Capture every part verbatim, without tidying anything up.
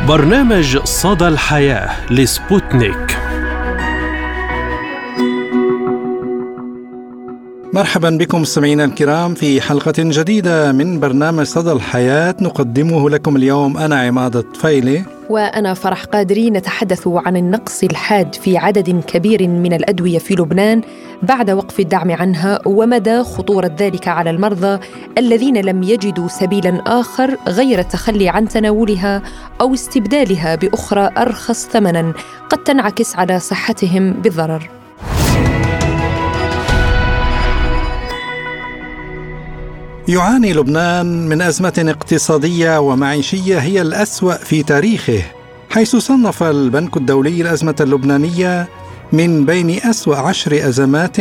برنامج صدى الحياة لسبوتنيك. مرحبا بكم مستمعينا الكرام في حلقة جديدة من برنامج صدى الحياة نقدمه لكم اليوم أنا عماد الطفيلي وأنا فرح قادري. نتحدث عن النقص الحاد في عدد كبير من الأدوية في لبنان بعد وقف الدعم عنها، ومدى خطورة ذلك على المرضى الذين لم يجدوا سبيلا آخر غير التخلي عن تناولها أو استبدالها بأخرى أرخص ثمنا قد تنعكس على صحتهم بالضرر. يعاني لبنان من أزمة اقتصادية ومعيشية هي الأسوأ في تاريخه، حيث صنف البنك الدولي الأزمة اللبنانية من بين أسوأ عشر أزمات،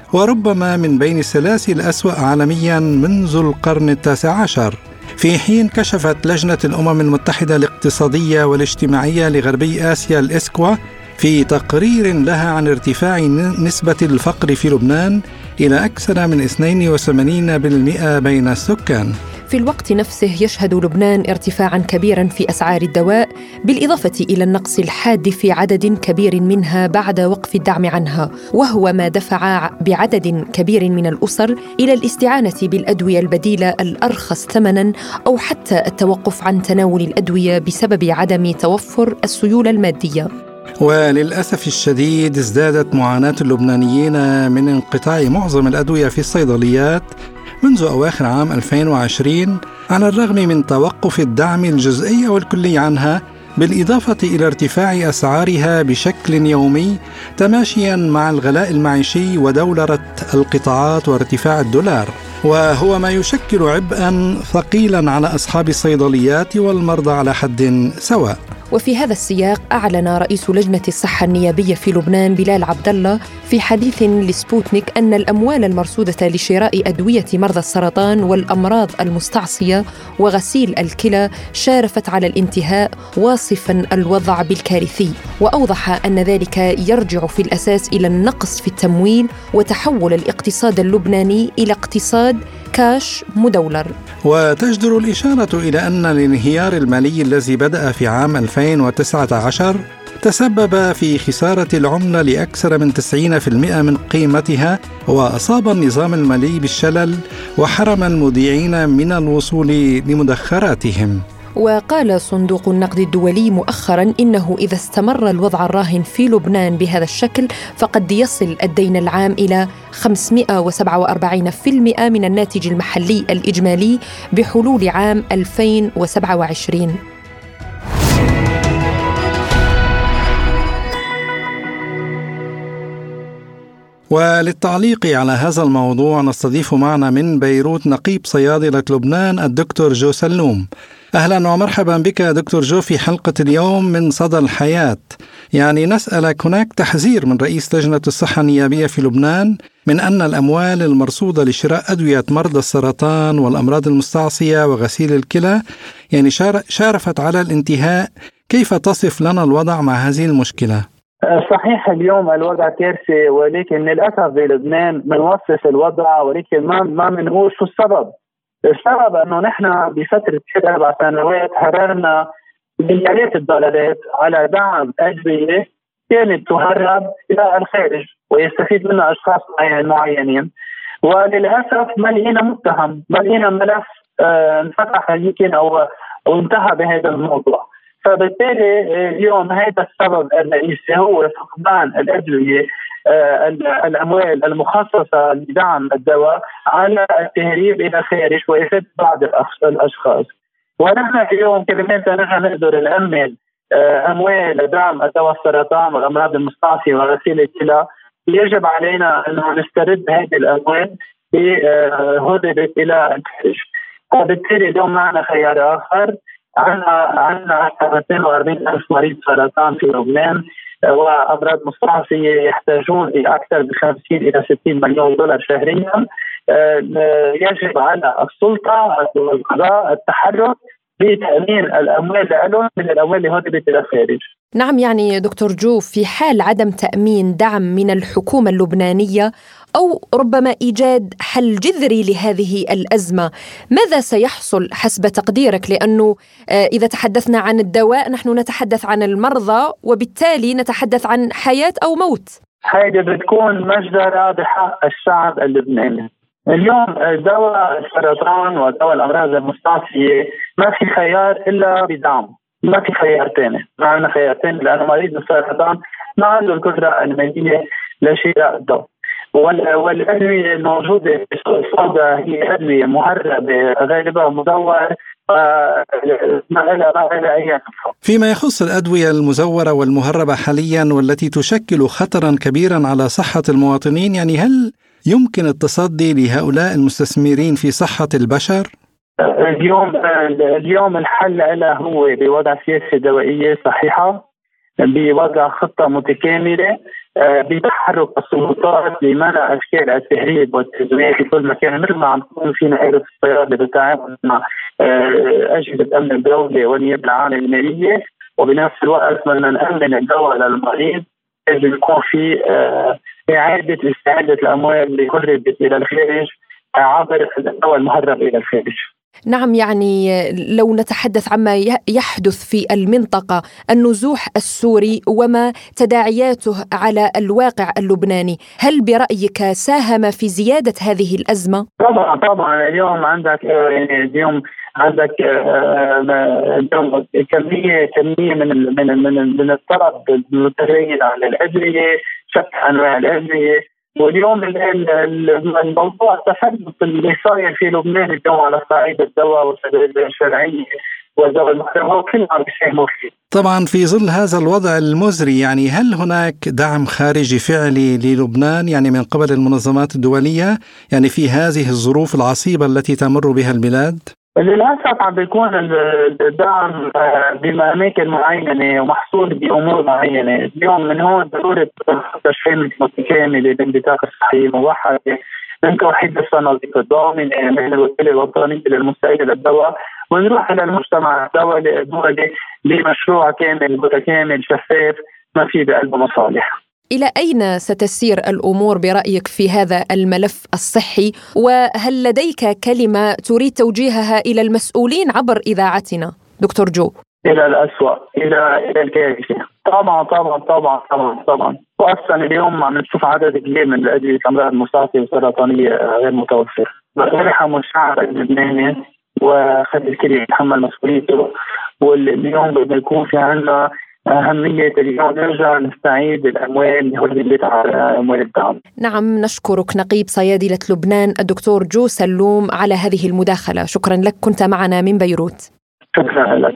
وربما من بين الثلاث الأسوأ عالميا منذ القرن التاسع عشر، في حين كشفت لجنة الأمم المتحدة الاقتصادية والاجتماعية لغربي آسيا الإسكوا في تقرير لها عن ارتفاع نسبة الفقر في لبنان إلى أكثر من اثنين وثمانين بالمئة بين السكان. في الوقت نفسه يشهد لبنان ارتفاعاً كبيراً في أسعار الدواء، بالإضافة إلى النقص الحاد في عدد كبير منها بعد وقف الدعم عنها، وهو ما دفع بعدد كبير من الأسر إلى الاستعانة بالأدوية البديلة الأرخص ثمناً أو حتى التوقف عن تناول الأدوية بسبب عدم توفر السيولة المادية. وللأسف الشديد ازدادت معاناة اللبنانيين من انقطاع معظم الأدوية في الصيدليات منذ أواخر عام ألفين وعشرين، على الرغم من توقف الدعم الجزئي والكلي عنها، بالإضافة إلى ارتفاع أسعارها بشكل يومي تماشيا مع الغلاء المعيشي ودولرة القطاعات وارتفاع الدولار، وهو ما يشكل عبئا ثقيلا على أصحاب الصيدليات والمرضى على حد سواء. وفي هذا السياق أعلن رئيس لجنة الصحة النيابية في لبنان بلال عبد الله في حديث لسبوتنيك أن الأموال المرصودة لشراء أدوية مرضى السرطان والأمراض المستعصية وغسيل الكلى شارفت على الانتهاء، واصفا الوضع بالكارثي، وأوضح أن ذلك يرجع في الأساس إلى النقص في التمويل وتحول الاقتصاد اللبناني إلى اقتصاد كاش مدولر. وتجدر الإشارة إلى أن الانهيار المالي الذي بدأ في عام ألفين وتسعة عشر تسبب في خسارة العملة لأكثر من تسعين بالمئة من قيمتها، وأصاب النظام المالي بالشلل وحرم المودعين من الوصول لمدخراتهم. وقال صندوق النقد الدولي مؤخراً إنه إذا استمر الوضع الراهن في لبنان بهذا الشكل فقد يصل الدين العام إلى خمسمئة وسبعة وأربعين بالمئة من الناتج المحلي الإجمالي بحلول عام ألفين وسبعة وعشرين. وللتعليق على هذا الموضوع نستضيف معنا من بيروت نقيب صيادلة لبنان الدكتور جو سلوم. أهلا ومرحبا بك دكتور جو في حلقة اليوم من صدى الحياة. يعني نسألك، هناك تحذير من رئيس لجنة الصحة النيابية في لبنان من أن الأموال المرصودة لشراء أدوية مرضى السرطان والأمراض المستعصية وغسيل الكلى يعني شارفت على الانتهاء. كيف تصف لنا الوضع مع هذه المشكلة؟ صحيح اليوم الوضع كارثي، ولكن للأسف بلبنان بنوصف الوضع ولكن ما ما بنقول شو السبب. السبب انه نحن بفتره ست اربع سنوات حررنا مليارات الدولارات على دعم ادويه كانت تهرب الى الخارج ويستفيد منها اشخاص معينين، وللاسف ما لقينا متهم، ما لقينا ملف آه انفتح يمكن او او انتهى بهذا الموضوع. فبالتالي اليوم هذا السبب الرئيسي هو فقدان الادويه، آه الاموال المخصصه لدعم الدواء على التهريب الى الخارج وافاده بعض الاشخاص. ونحن اليوم كمان نحن نقدر نامن آه اموال دعم الدواء السرطان والامراض المستعصيه وغسيل الكلى، يجب علينا ان نسترد هذه الاموال بهدرت الى الخارج. وبالتالي اليوم معنا خيار اخر، عندنا عندنا مئتين وأربعين ألف مريض سرطان في لبنان وأمراض مستعصية يحتاجون إلى أكثر من خمسين إلى ستين مليون دولار شهريا. يجب على السلطة والقضاء التحرك بتأمين الأموال لهم من الأموال اللي هربت إلى الخارج. نعم، يعني دكتور جو، في حال عدم تأمين دعم من الحكومة اللبنانية أو ربما إيجاد حل جذري لهذه الأزمة، ماذا سيحصل حسب تقديرك؟ لأنه إذا تحدثنا عن الدواء نحن نتحدث عن المرضى، وبالتالي نتحدث عن حياة أو موت. هذه بتكون مجزرة بحق الشعب اللبناني. اليوم دواء السرطان ودواء الأمراض المستعصية ما في خيار إلا بدعم، ما في خيار ثاني، ما عندنا خيار ثاني، لأنه مريض السرطان ما عنده القدرة المالية لشراء الدواء. والأدوية الموجودة في السوق السوداء هي أدوية مهربة غالبا مزور، ما لها أي نفع. فيما يخص الأدوية المزورة والمهربة حاليا والتي تشكل خطرا كبيرا على صحة المواطنين، يعني هل يمكن التصدي لهؤلاء المستثمرين في صحة البشر؟ اليوم اليوم الحل له هو بوضع سياسة دوائية صحيحة، بوضع خطة متكاملة، بتحرك السلطات لمنع اشكال التهريب والتزوير في كل مكان، مثل ما عم تكون في نائب الصيادله بالتعاون مع اجهزه امن الدوله والنيابه العامه الماليه، وبنفس الوقت بدنا نامن الدواء للمريض. لازم يكون في اعاده استعاده الاموال اللي هربت الى الخارج عبر الدواء المهرب الى الخارج. نعم، يعني لو نتحدث عما يحدث في المنطقة، النزوح السوري وما تداعياته على الواقع اللبناني، هل برأيك ساهم في زيادة هذه الأزمة؟ طبعا طبعا اليوم عندك يعني اليوم عندك كمية كمية من من من من الطلب المتغير على الأدوية، شتى أنواع الأدوية. واليوم الموضوع التحدث اللي صاير في لبنان اليوم على صعيد الدواء والأدوية الشرعية والدواء المحرم هو كله عم بيساهموا فيه. طبعا في ظل هذا الوضع المزري، يعني هل هناك دعم خارجي فعلي للبنان يعني من قبل المنظمات الدولية يعني في هذه الظروف العصيبة التي تمر بها البلاد؟ للأسف عم بيكون الدعم بأماكن معينة ومحصول بأمور معينة. اليوم من هون ضرورة تشكيل متكاملة بانبثاق الصحية موحدة من توحيد الصناديق الضامنة من الوكالة الوطنية للمستعد للدواء، ونروح إلى المجتمع الدولي بمشروع كامل متكامل شفاف ما في بقلبه مصالح. إلى أين ستسير الأمور برأيك في هذا الملف الصحي؟ وهل لديك كلمة تريد توجيهها إلى المسؤولين عبر إذاعتنا دكتور جو؟ إلى الأسوأ، إلى إلى الكارثة. طبعا طبعا طبعا طبعا طبعا وأصلا اليوم عم نشوف عدد كبير من الأدوية الأمراض المستعصية والسرطانية غير متوفر. ارحموا الشعب اللبناني وخلي الكل يتحمل مسؤوليته. واليوم بدنا يكون في عندنا أهمية اليوم نرجع نستعيد الأموال اللي هربت على أموال الدعم. نعم، نشكرك نقيب صيادلة لبنان الدكتور جو سلوم على هذه المداخلة. شكرا لك، كنت معنا من بيروت. شكرا لك.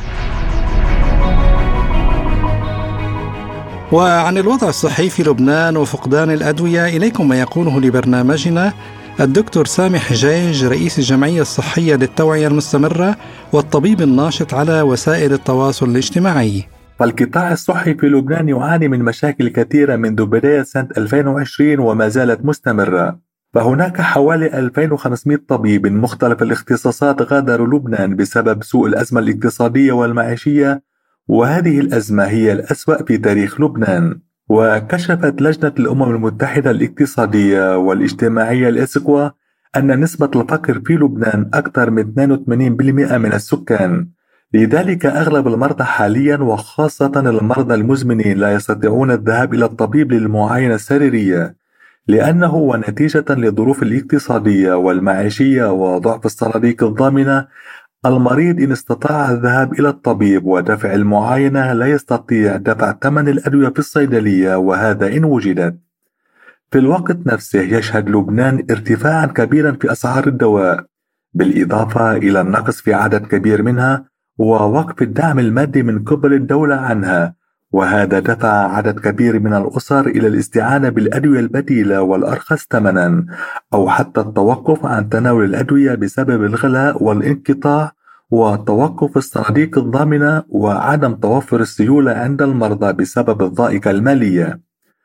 وعن الوضع الصحي في لبنان وفقدان الأدوية إليكم ما يقوله لبرنامجنا الدكتور سامي حجيج رئيس الجمعية الصحية للتوعية المستمرة والطبيب الناشط على وسائل التواصل الاجتماعي. فالقطاع الصحي في لبنان يعاني من مشاكل كثيرة منذ بداية سنة ألفين وعشرين وما زالت مستمرة. فهناك حوالي ألفين وخمسمائة طبيب من مختلف الاختصاصات غادروا لبنان بسبب سوء الأزمة الاقتصادية والمعيشية، وهذه الأزمة هي الأسوأ في تاريخ لبنان. وكشفت لجنة الأمم المتحدة الاقتصادية والاجتماعية الإسكوا أن نسبة الفقر في لبنان أكثر من اثنين وثمانين بالمئة من السكان. لذلك أغلب المرضى حاليا وخاصة المرضى المزمنين لا يستطيعون الذهاب إلى الطبيب للمعاينة السريرية، لأنه ونتيجة للظروف الاقتصادية والمعيشية وضعف الصناديق الضامنة المريض إن استطاع الذهاب إلى الطبيب ودفع المعاينة لا يستطيع دفع ثمن الأدوية في الصيدلية، وهذا إن وجدت. في الوقت نفسه يشهد لبنان ارتفاعا كبيرا في أسعار الدواء، بالإضافة إلى النقص في عدد كبير منها ووقف الدعم المادي من قبل الدولة عنها، وهذا دفع عدد كبير من الأسر إلى الاستعانة بالأدوية البديلة والأرخص ثمنا، أو حتى التوقف عن تناول الأدوية بسبب الغلاء والانقطاع وتوقف الصناديق الضامنة وعدم توفر السيولة عند المرضى بسبب الضائقة المالية.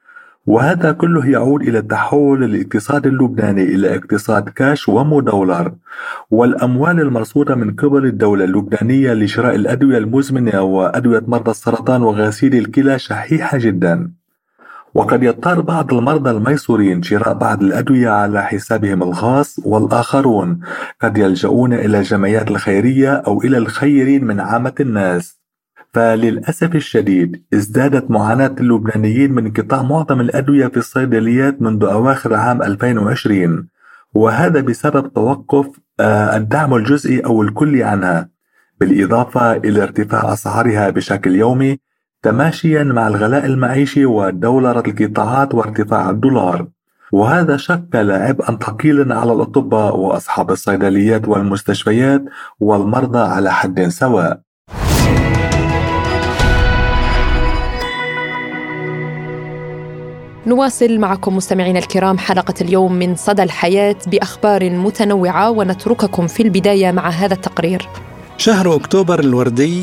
وهذا كله يعود إلى تحول الاقتصاد اللبناني إلى اقتصاد كاش ومدولار، والأموال المرصودة من قبل الدولة اللبنانية لشراء الأدوية المزمنة وأدوية مرضى السرطان وغسيل الكلى شحيحة جدا. وقد يضطر بعض المرضى الميسورين شراء بعض الأدوية على حسابهم الخاص، والآخرون قد يلجؤون إلى الجمعيات الخيرية أو إلى الخيرين من عامة الناس. فللأسف الشديد ازدادت معاناة اللبنانيين من انقطاع معظم الأدوية في الصيدليات منذ أواخر عام ألفين وعشرين، وهذا بسبب توقف الدعم الجزئي أو الكلي عنها، بالإضافة إلى ارتفاع أسعارها بشكل يومي تماشيا مع الغلاء المعيشي ودولار القطاعات وارتفاع الدولار. وهذا شكل عبئا ثقيلا على الأطباء وأصحاب الصيدليات والمستشفيات والمرضى على حد سواء. نواصل معكم مستمعينا الكرام حلقة اليوم من صدى الحياة بأخبار متنوعة، ونترككم في البداية مع هذا التقرير. شهر أكتوبر الوردي.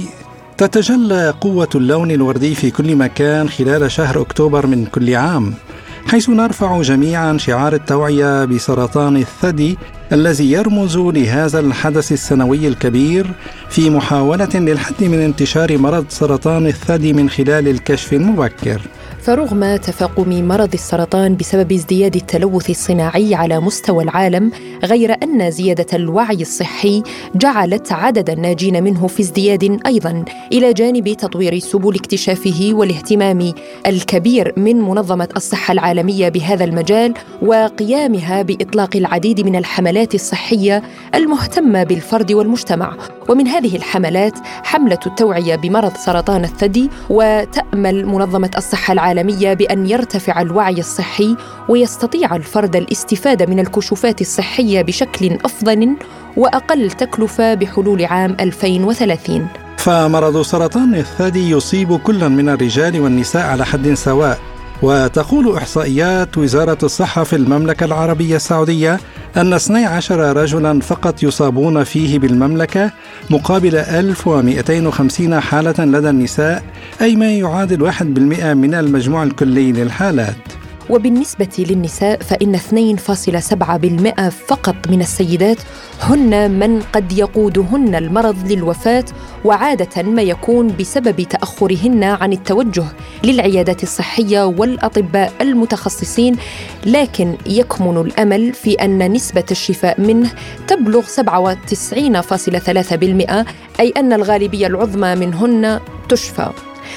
تتجلى قوة اللون الوردي في كل مكان خلال شهر أكتوبر من كل عام، حيث نرفع جميعا شعار التوعية بسرطان الثدي الذي يرمز لهذا الحدث السنوي الكبير في محاولة للحد من انتشار مرض سرطان الثدي من خلال الكشف المبكر. فرغم تفاقم مرض السرطان بسبب ازدياد التلوث الصناعي على مستوى العالم، غير أن زيادة الوعي الصحي جعلت عدد الناجين منه في ازدياد أيضاً، إلى جانب تطوير سبل اكتشافه والاهتمام الكبير من منظمة الصحة العالمية بهذا المجال، وقيامها بإطلاق العديد من الحملات الصحية المهتمة بالفرد والمجتمع. ومن هذه الحملات حملة التوعية بمرض سرطان الثدي، وتأمل منظمة الصحة العالمية بأن يرتفع الوعي الصحي ويستطيع الفرد الاستفادة من الكشوفات الصحية بشكل أفضل وأقل تكلفة بحلول عام ألفين وثلاثين. فمرض سرطان الثدي يصيب كل من الرجال والنساء على حد سواء، وتقول إحصائيات وزارة الصحة في المملكة العربية السعودية أن اثني عشر رجلا فقط يصابون فيه بالمملكة، مقابل ألف ومئتين وخمسين حالة لدى النساء، أي ما يعادل واحد بالمئة من المجموع الكلي للحالات. وبالنسبة للنساء فإن اثنين فاصلة سبعة بالمئة فقط من السيدات هن من قد يقودهن المرض للوفاة، وعادة ما يكون بسبب تأخرهن عن التوجه للعيادات الصحية والأطباء المتخصصين، لكن يكمن الأمل في أن نسبة الشفاء منه تبلغ سبعة وتسعين فاصلة ثلاثة بالمئة، أي أن الغالبية العظمى منهن تشفى،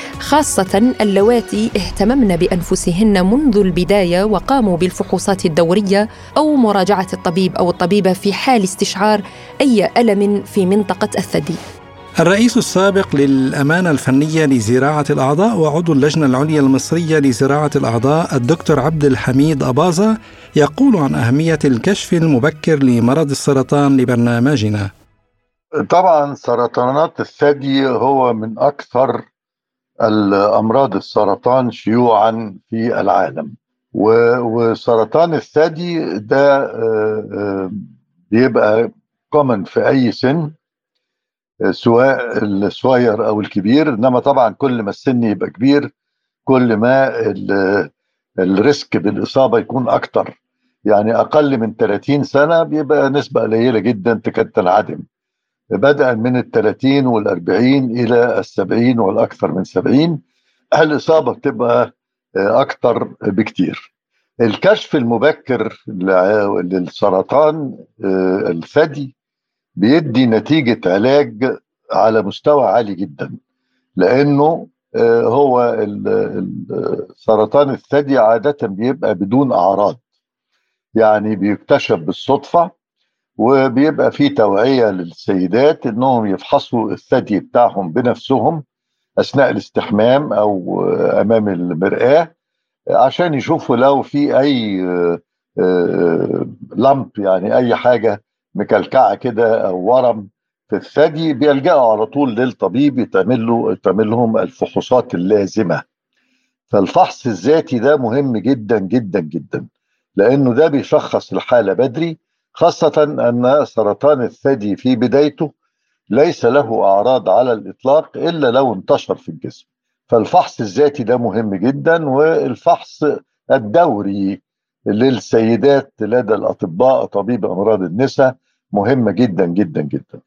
خاصة اللواتي اهتممن بأنفسهن منذ البداية وقاموا بالفحوصات الدورية أو مراجعة الطبيب أو الطبيبة في حال استشعار أي ألم في منطقة الثدي. الرئيس السابق للأمانة الفنية لزراعة الأعضاء وعضو اللجنة العليا المصرية لزراعة الأعضاء الدكتور عبد الحميد أباظة يقول عن أهمية الكشف المبكر لمرض السرطان لبرنامجنا. طبعا سرطانات الثدي هو من أكثر الأمراض السرطان شيوعا في العالم، وسرطان الثدي ده بيبقى كومن في أي سن، سواء الصغير أو الكبير، إنما طبعا كل ما السن يبقى كبير كل ما الريسك بالإصابة يكون أكتر. يعني أقل من ثلاثين سنة بيبقى نسبة قليلة جدا تكاد تنعدم، بدءا من الثلاثين والأربعين إلى السبعين والأكثر من سبعين الإصابة بتبقى أكتر بكتير. الكشف المبكر للسرطان الثدي بيدي نتيجة علاج على مستوى عالي جدا، لأنه هو سرطان الثدي عادة بيبقى بدون أعراض، يعني بيكتشف بالصدفة، وبيبقى فيه توعية للسيدات انهم يفحصوا الثدي بتاعهم بنفسهم اثناء الاستحمام او امام المرآة عشان يشوفوا لو في اي لمب، يعني اي حاجة مكلكعة كده او ورم في الثدي، بيلجأوا على طول للطبيب يتعمل له يتعمل لهم الفحوصات اللازمة. فالفحص الذاتي ده مهم جدا جدا جدا، لانه ده بيشخص الحالة بدري، خاصة أن سرطان الثدي في بدايته ليس له أعراض على الإطلاق إلا لو انتشر في الجسم. فالفحص الذاتي ده مهم جدا، والفحص الدوري للسيدات لدى الأطباء طبيب أمراض النساء مهمة جدا جدا جدا.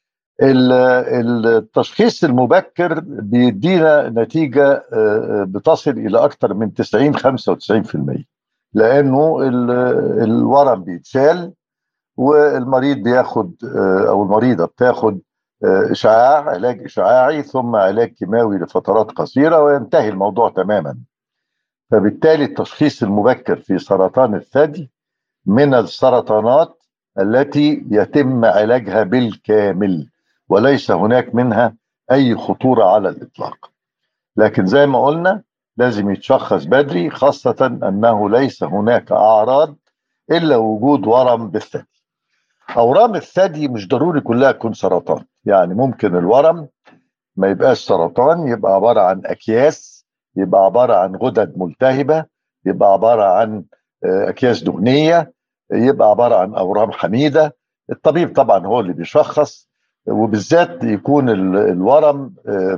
التشخيص المبكر بيدينا نتيجة بتصل إلى أكثر من تسعين خمسة وتسعين بالمئة، لأنه الورم بيتسال والمريض بياخد أو المريضة بتاخد إشعاع، علاج إشعاعي ثم علاج كيماوي لفترات قصيرة وينتهي الموضوع تماما. فبالتالي التشخيص المبكر في سرطان الثدي من السرطانات التي يتم علاجها بالكامل وليس هناك منها أي خطورة على الإطلاق. لكن زي ما قلنا لازم يتشخص بدري، خاصة أنه ليس هناك أعراض إلا وجود ورم بالثدي. أورام الثدي مش ضروري كلها تكون سرطان، يعني ممكن الورم ما يبقاش سرطان، يبقى عبارة عن أكياس، يبقى عبارة عن غدد ملتهبة، يبقى عبارة عن أكياس دهنية، يبقى عبارة عن أورام حميدة. الطبيب طبعا هو اللي بيشخص، وبالذات يكون الورم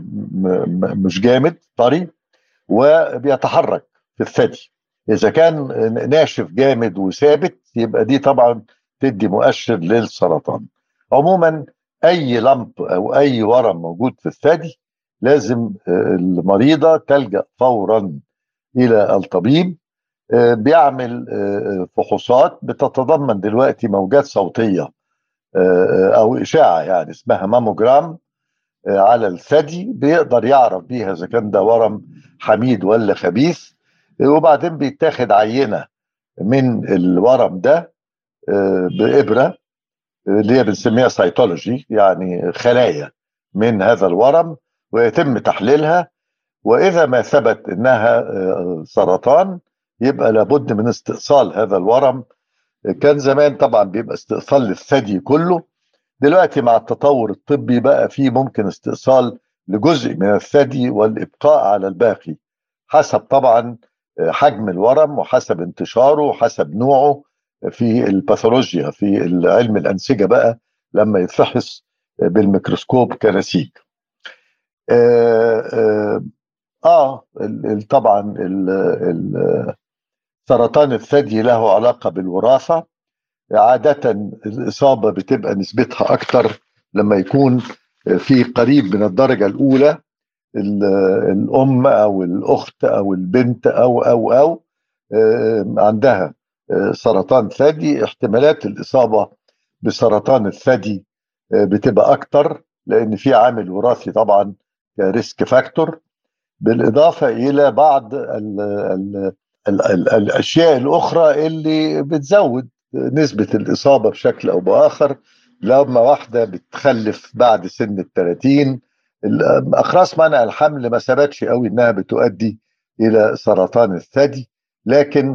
مش جامد طري وبيتحرك في الثدي. إذا كان ناشف جامد وثابت يبقى دي طبعا تدي مؤشر للسرطان. عموما أي لمب أو أي ورم موجود في الثدي لازم المريضة تلجأ فورا إلى الطبيب، بيعمل فحوصات بتتضمن دلوقتي موجات صوتية أو إشاعة يعني اسمها ماموجرام على الثدي، بيقدر يعرف بيها إذا كان ده ورم حميد ولا خبيث. وبعدين بيتاخد عينة من الورم ده بإبرة اللي هي بنسميها سيتولوجي، يعني خلايا من هذا الورم، ويتم تحليلها. وإذا ما ثبت إنها سرطان يبقى لابد من استئصال هذا الورم. كان زمان طبعا بيبقى استئصال للثدي كله، دلوقتي مع التطور الطبي بقى فيه ممكن استئصال لجزء من الثدي والإبقاء على الباقي، حسب طبعا حجم الورم وحسب انتشاره وحسب نوعه في الباثولوجيا في علم الأنسجة بقى لما يتفحص بالميكروسكوب كنسيج. آه, آه, آه طبعا سرطان الثدي له علاقة بالوراثة. عادة الإصابة بتبقى نسبتها أكتر لما يكون في قريب من الدرجة الأولى، الأم أو الأخت أو البنت أو أو أو عندها سرطان ثدي، احتمالات الإصابة بسرطان الثدي بتبقى أكتر لأن في عامل وراثي طبعا ريسك فاكتور، بالإضافة إلى بعض ال ال ال ال الأشياء الأخرى اللي بتزود نسبة الإصابة بشكل أو بآخر. لما واحدة بتخلف بعد سن الثلاثين، أخراس منع الحمل ما ثبتش قوي إنها بتؤدي إلى سرطان الثدي، لكن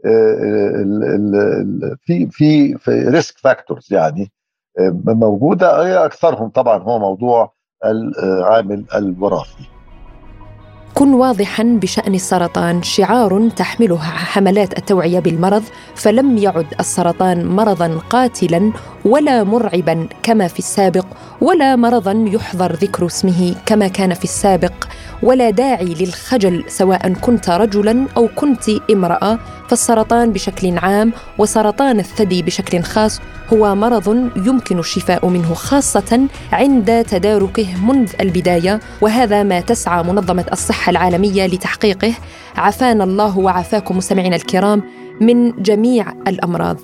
في في في ريسك فاكتورز يعني موجودة، أكثرهم طبعا هو موضوع العامل الوراثي. كن واضحاً بشأن السرطان شعار تحملها حملات التوعية بالمرض، فلم يعد السرطان مرضاً قاتلاً ولا مرعباً كما في السابق، ولا مرضاً يحظر ذكر اسمه كما كان في السابق، ولا داعي للخجل سواء كنت رجلاً أو كنت امرأة. فالسرطان بشكل عام وسرطان الثدي بشكل خاص هو مرض يمكن الشفاء منه، خاصة عند تداركه منذ البداية، وهذا ما تسعى منظمة الصحة العالمية لتحقيقه. عافانا الله وعافاكم مستمعينا الكرام من جميع الأمراض.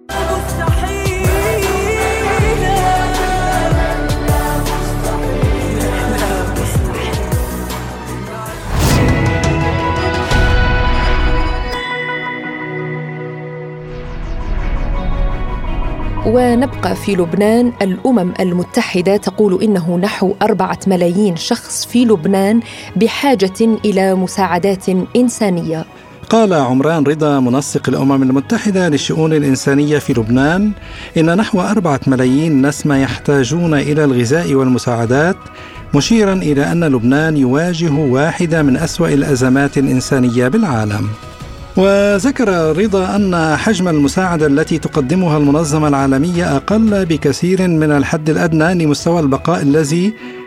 ونبقى في لبنان. الأمم المتحدة تقول إنه نحو أربعة ملايين شخص في لبنان بحاجة إلى مساعدات إنسانية. قال عمران رضا منسق الأمم المتحدة للشؤون الإنسانية في لبنان إن نحو أربعة ملايين نسمة يحتاجون إلى الغذاء والمساعدات، مشيرا إلى أن لبنان يواجه واحدة من أسوأ الأزمات الإنسانية بالعالم. وذكر رضا أن حجم المساعدة التي تقدمها المنظمة العالمية أقل بكثير من الحد الأدنى لمستوى البقاء الذي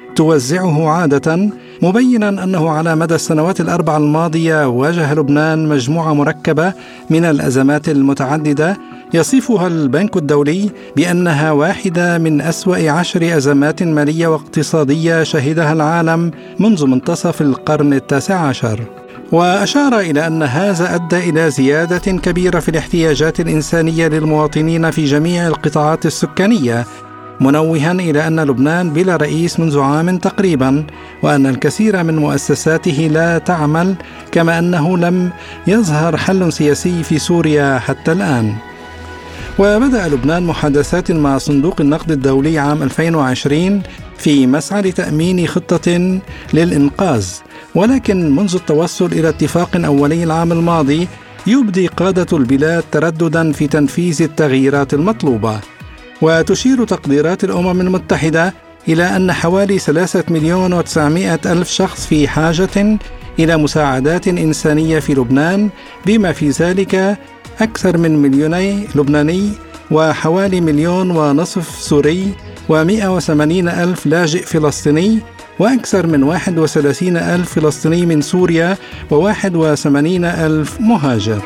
توزعه عادة، مبينا أنه على مدى السنوات الأربع الماضية واجه لبنان مجموعة مركبة من الأزمات المتعددة يصفها البنك الدولي بأنها واحدة من أسوأ عشر أزمات مالية واقتصادية شهدها العالم منذ منتصف القرن التاسع عشر. وأشار إلى أن هذا أدى إلى زيادة كبيرة في الاحتياجات الإنسانية للمواطنين في جميع القطاعات السكانية، منوها إلى أن لبنان بلا رئيس منذ عام تقريبا، وأن الكثير من مؤسساته لا تعمل، كما أنه لم يظهر حل سياسي في سوريا حتى الآن. وبدأ لبنان محادثات مع صندوق النقد الدولي عام ألفين وعشرين في مسعى لتأمين خطة للإنقاذ، ولكن منذ التوصل إلى اتفاق أولي العام الماضي يبدي قادة البلاد ترددا في تنفيذ التغييرات المطلوبة. وتشير تقديرات الأمم المتحدة إلى أن حوالي ثلاثة مليون وتسعمائة ألف شخص في حاجة إلى مساعدات إنسانية في لبنان، بما في ذلك أكثر من مليوني لبناني وحوالي مليون ونصف سوري ومئة وثمانين ألف لاجئ فلسطيني، وأكثر من واحد وثلاثين ألف فلسطيني من سوريا وواحد وثمانين ألف مهاجر.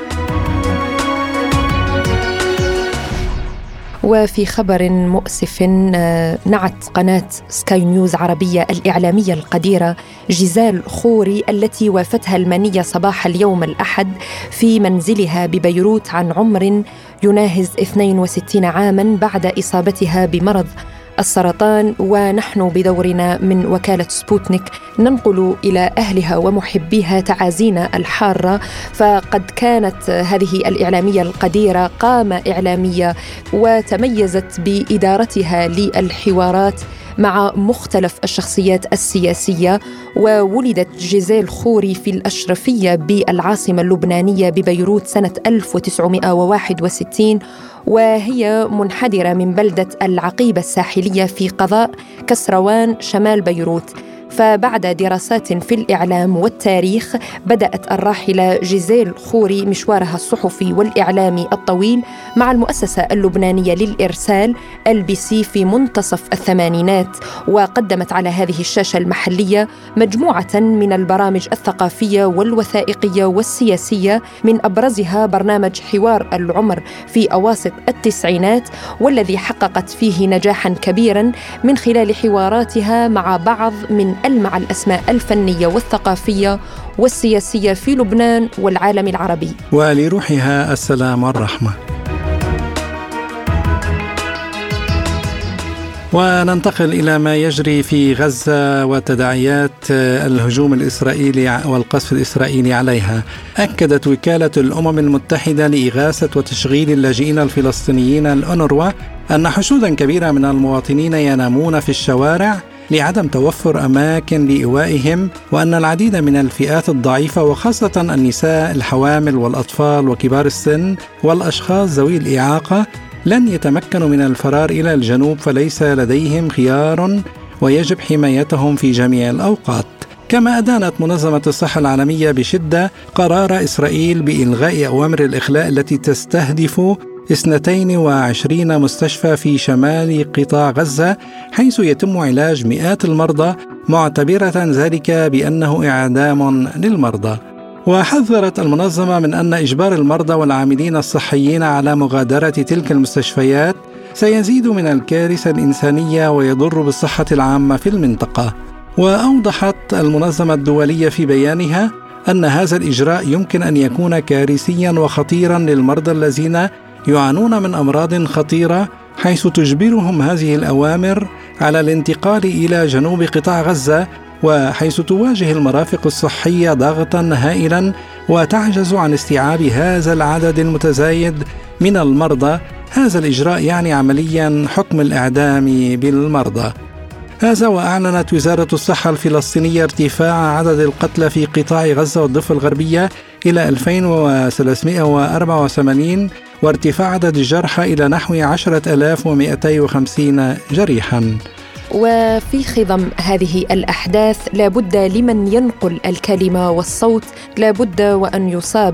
وفي خبر مؤسف، نعت قناة سكاي نيوز عربية الإعلامية القديرة جيزال خوري التي وافتها المنية صباح اليوم الأحد في منزلها ببيروت عن عمر يناهز اثنين وستين عاماً بعد إصابتها بمرض السرطان. ونحن بدورنا من وكالة سبوتنيك ننقل إلى أهلها ومحبيها تعازينا الحارة، فقد كانت هذه الإعلامية القديرة قامة إعلامية وتميزت بإدارتها للحوارات مع مختلف الشخصيات السياسية. وولدت جيزال خوري في الأشرفية بالعاصمة اللبنانية ببيروت سنة ألف وتسعمائة وواحد وستين، وهي منحدرة من بلدة العقيبة الساحلية في قضاء كسروان شمال بيروت. فبعد دراسات في الإعلام والتاريخ بدأت الراحلة جيزال خوري مشوارها الصحفي والإعلامي الطويل مع المؤسسة اللبنانية للإرسال إل بي سي في منتصف الثمانينات، وقدمت على هذه الشاشة المحلية مجموعة من البرامج الثقافية والوثائقية والسياسية، من أبرزها برنامج حوار العمر في أواسط التسعينات، والذي حققت فيه نجاحا كبيرا من خلال حواراتها مع بعض من ألمع الأسماء الفنية والثقافية والسياسية في لبنان والعالم العربي. ولروحها السلام والرحمة. وننتقل إلى ما يجري في غزة وتداعيات الهجوم الإسرائيلي والقصف الإسرائيلي عليها. أكدت وكالة الأمم المتحدة لإغاثة وتشغيل اللاجئين الفلسطينيين الأونروا أن حشودا كبيرة من المواطنين ينامون في الشوارع لعدم توفر أماكن لإيوائهم، وأن العديد من الفئات الضعيفة وخاصة النساء، الحوامل والأطفال وكبار السن والأشخاص ذوي الإعاقة لن يتمكنوا من الفرار إلى الجنوب، فليس لديهم خيار ويجب حمايتهم في جميع الأوقات. كما أدانت منظمة الصحة العالمية بشدة قرار إسرائيل بإلغاء أوامر الإخلاء التي تستهدف اثنتين وعشرين مستشفى في شمال قطاع غزة، حيث يتم علاج مئات المرضى، معتبرة ذلك بأنه إعدام للمرضى. وحذرت المنظمة من أن إجبار المرضى والعاملين الصحيين على مغادرة تلك المستشفيات سيزيد من الكارثة الإنسانية ويضر بالصحة العامة في المنطقة. وأوضحت المنظمة الدولية في بيانها أن هذا الإجراء يمكن أن يكون كارثيا وخطيرا للمرضى الذين يعانون من أمراض خطيرة، حيث تجبرهم هذه الأوامر على الانتقال إلى جنوب قطاع غزة، وحيث تواجه المرافق الصحية ضغطا هائلا وتعجز عن استيعاب هذا العدد المتزايد من المرضى. هذا الإجراء يعني عمليا حكم الإعدام بالمرضى. هذا وأعلنت وزارة الصحة الفلسطينية ارتفاع عدد القتلى في قطاع غزة والضفة الغربية إلى ألفين وثلاثمائة وأربعة وثمانين، وارتفاع عدد الجرحى إلى نحو عشرة آلاف ومئتين وخمسين جريحا. وفي خضم هذه الأحداث لابد لمن ينقل الكلمة والصوت لابد وأن يصاب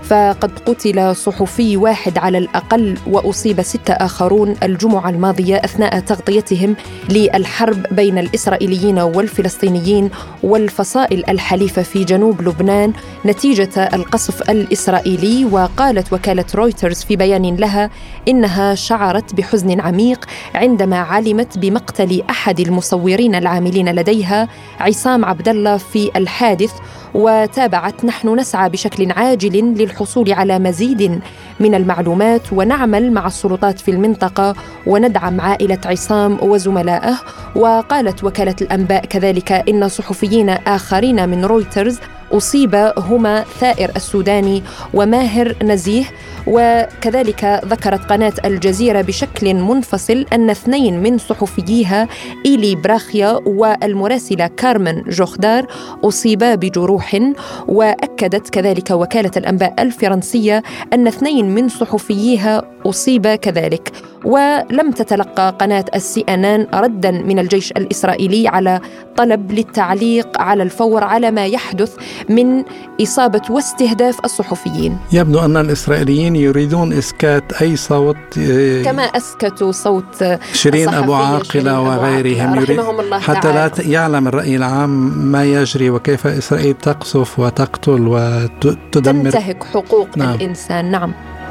فقد قتل صحفي واحد على الأقل وأصيب ستة آخرون الجمعة الماضية أثناء تغطيتهم للحرب بين الإسرائيليين والفلسطينيين والفصائل الحليفة في جنوب لبنان نتيجة القصف الإسرائيلي. وقالت وكالة رويترز في بيان لها إنها شعرت بحزن عميق عندما علمت بمقتل أحد المصورين العاملين لديها عصام عبد الله في الحادث، وتابعت: نحن نسعى بشكل عاجل للحصول على مزيد من المعلومات ونعمل مع السلطات في المنطقة وندعم عائلة عصام وزملائه. وقالت وكالة الأنباء كذلك إن صحفيين آخرين من رويترز أصيب هما ثائر السوداني وماهر نزيه. وكذلك ذكرت قناة الجزيرة بشكل منفصل أن اثنين من صحفييها إيلي براخيا والمراسلة كارمن جوخدار أصيبا بجروح. وأكدت كذلك وكالة الأنباء الفرنسية أن اثنين من صحفييها أصيبا كذلك. ولم تتلقى قناة السي إن إن ردا من الجيش الإسرائيلي على طلب للتعليق على الفور على ما يحدث من إصابة واستهداف الصحفيين. يبدو أن الإسرائيليين يريدون إسكات أي صوت، كما أسكتوا صوت شيرين أبو عاقلة وغيرهم، يريد حتى لا يعلم الرأي العام ما يجري وكيف إسرائيل تقصف وتقتل وتدمر، تنتهك حقوق نعم. الإنسان. نعم.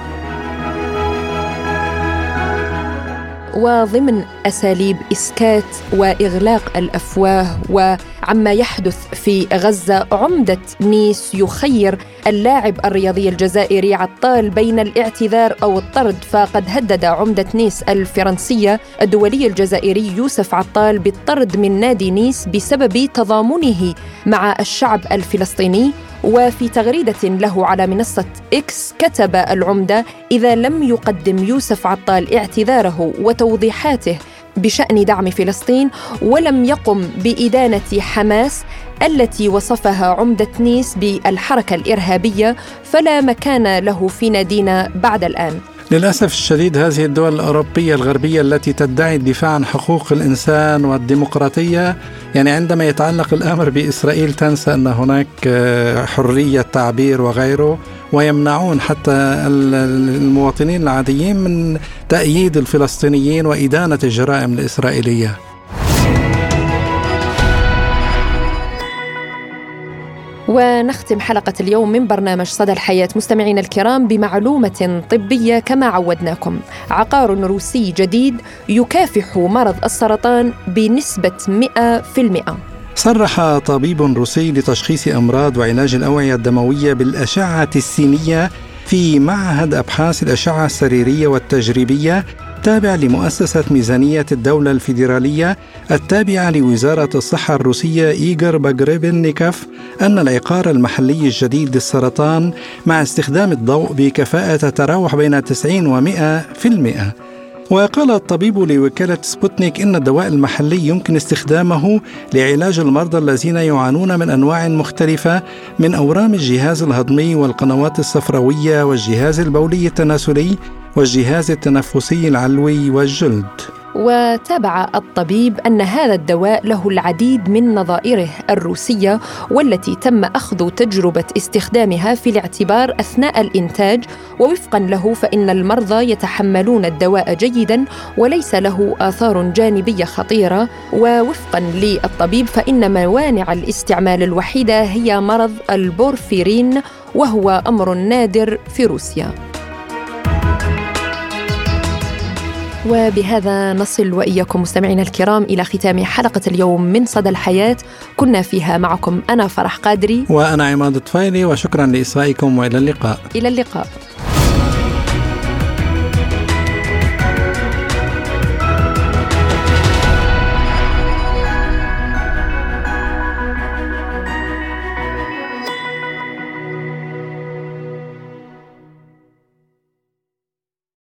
وضمن أساليب إسكات وإغلاق الأفواه وعما يحدث في غزة، عمدة نيس يخير اللاعب الرياضي الجزائري عطال بين الاعتذار أو الطرد. فقد هدد عمدة نيس الفرنسية الدولي الجزائري يوسف عطال بالطرد من نادي نيس بسبب تضامنه مع الشعب الفلسطيني. وفي تغريدة له على منصة إكس كتب العمدة: إذا لم يقدم يوسف عطال اعتذاره وتوضيحاته بشأن دعم فلسطين ولم يقم بإدانة حماس التي وصفها عمدة نيس بالحركة الإرهابية، فلا مكان له في نادينا بعد الآن. للأسف الشديد هذه الدول الأوروبية الغربية التي تدعي الدفاع عن حقوق الإنسان والديمقراطية، يعني عندما يتعلق الأمر بإسرائيل تنسى أن هناك حرية تعبير وغيره، ويمنعون حتى المواطنين العاديين من تأييد الفلسطينيين وإدانة الجرائم الإسرائيلية. ونختم حلقة اليوم من برنامج صدى الحياة مستمعين الكرام بمعلومة طبية كما عودناكم. عقار روسي جديد يكافح مرض السرطان بنسبة مئة بالمئة. صرح طبيب روسي لتشخيص أمراض وعلاج الأوعية الدموية بالأشعة السينية في معهد أبحاث الأشعة السريرية والتجريبية تابع لمؤسسة ميزانية الدولة الفيدرالية التابعة لوزارة الصحة الروسية إيغور باغريبنيكوف أن العقار المحلي الجديد للسرطان مع استخدام الضوء بكفاءة تتراوح بين تسعين ومئة في المئة. وقال الطبيب لوكالة سبوتنيك إن الدواء المحلي يمكن استخدامه لعلاج المرضى الذين يعانون من أنواع مختلفة من أورام الجهاز الهضمي والقنوات الصفراوية والجهاز البولي التناسلي والجهاز التنفسي العلوي والجلد. وتابع الطبيب أن هذا الدواء له العديد من نظائره الروسية والتي تم أخذ تجربة استخدامها في الاعتبار أثناء الإنتاج، ووفقا له فإن المرضى يتحملون الدواء جيدا وليس له آثار جانبية خطيرة. ووفقا للطبيب فإن موانع الاستعمال الوحيدة هي مرض البورفيرين وهو أمر نادر في روسيا. وبهذا نصل وإياكم مستمعينا الكرام إلى ختام حلقة اليوم من صدى الحياة. كنا فيها معكم أنا فرح قادري وأنا عماد طفيلي، وشكرا لإصغائكم وإلى اللقاء. إلى اللقاء.